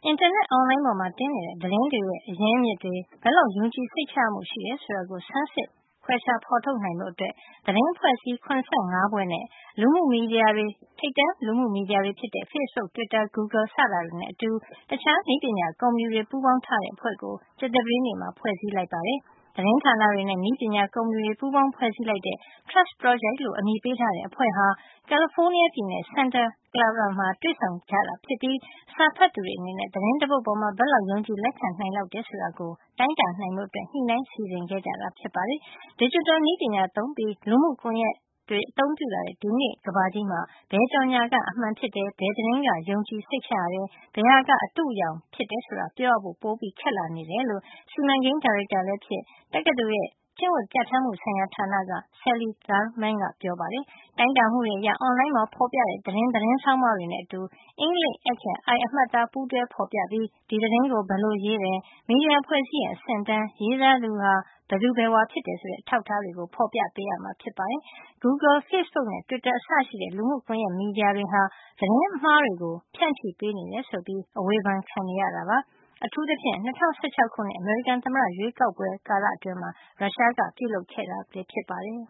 အင်တာနက်အွန်လိုင်းပေါ်မှာတင်နေတဲ့သတင်းတွေရဲ့အရင်းအမြစ်တွေဘယ်လောက်ယုံကြည်စိတ်ချရမှုရှိတယ်ဆိုတာကိုဆန်းစစ်ခွဲခြားဖော်ထုတ်နိုင်ဖို့အတွက်သတင်းအဖွဲ့အစည်း75ဖွဲ့နဲ့လူမှုမီဒီယာတွေထိပ်တန်းလူမှုမီဒီယာတွေဖြစ်တဲ့ Facebook, Twitter, Google စတာတွေနဲ့အတူတခြားနည်းပညာကုမ္ပဏီတွေပူးပေါင်းထားတဲ့အဖွဲ့ကိုကြာသပတေးနေ့မှာဖွဲ့စည်းလိုက်ပါတယ်။သတင်းဌာနတွေနဲ့နည်းပညာကုမ္ပဏီတွေပူးပေါင်းဖွဲ့စည်းလိုက်တဲ့ Trust Project လို့အမည်ပေးထားတဲ့အဖွဲ့ဟာကယ်လီဖိုးနီးယားပြည်နယ် Santa Clara မှာတွေ့ဆုံကြတာဖြစ်ပြီးစာဖတ်သူတွေအနေနဲ့သတင်းတပုတ်ပေါ်မှာဘယ်လောက်ယုံကြည်လက်ခံနိုင်လောက်တယ်ဆိုတာကိုတိုင်းတာနိုင်ဖို့ညှိနှိုင်းစီစဉ်ခဲ့ကြတာဖြစ်ပါတယ်။ Digital နည်းပညာသုံးပြီးလူမှုကွန်ရက်တွေအသုံးပြုလာတဲ့ဒီနေ့ကမ္ဘာကြီးမှာဘယ်ကြော်ညာကအမှန်ဖြစ်တယ်ဘယ်သတင်းကယုံကြည်စိတ်ချရတယ်ဘယ်ဟာကအတုအယောင်ဖြစ်တယ်ဆိုတာပြောရဖို့ပိုပြီးခက်လာနေတယ်လို့စီမံကိန်းဒါရိုက်တာလည်းဖြစ်တက္ကသိုလ်ရဲ့ကျင့်ဝတ်ပြဋ္ဌာန်းမှုဆိုင်ရာဌာနက Sally Garland ကပြောပါတယ်။တိုင်းတာမှုတွေအရအွန်လိုင်းမှာဖော်ပြတဲ့သတင်းဆောင်းပါးတွေနဲ့အတူအင်္ဂလိပ်အခရာ I အမှတ်အသားပူးတွဲဖော်ပြပြီးဒီသတင်းကိုဘယ်လိုရေးတယ်မီဒီယာဖွဲ့စည်းရဲ့အဆင့်အတန်းရေးသားသူဟာဘယ်သူဘယ်ဝါဖြစ်တယ်ဆိုတဲ့အထောက်အထားတွေကိုဖော်ပြပေးရမှာဖြစ်ပါတယ်။ Google, Facebook နဲ့ Twitter အစရှိတဲ့လူမှုကွန်ရက်မီဒီယာတွေဟာသတင်းအမှားတွေကိုဖြန့်ချိပေးနေတယ်ဆိုပြီးအဝေဖန်ခံနေရတာပါ။အထူးသဖြင့်2016ခုနှစ်အမေရိကန်သမ္မတရွေးကောက်ပွဲကာလအတွင်းမှာရုရှားကပြုလုပ်ခဲ့တာဖြစ်ပါတယ်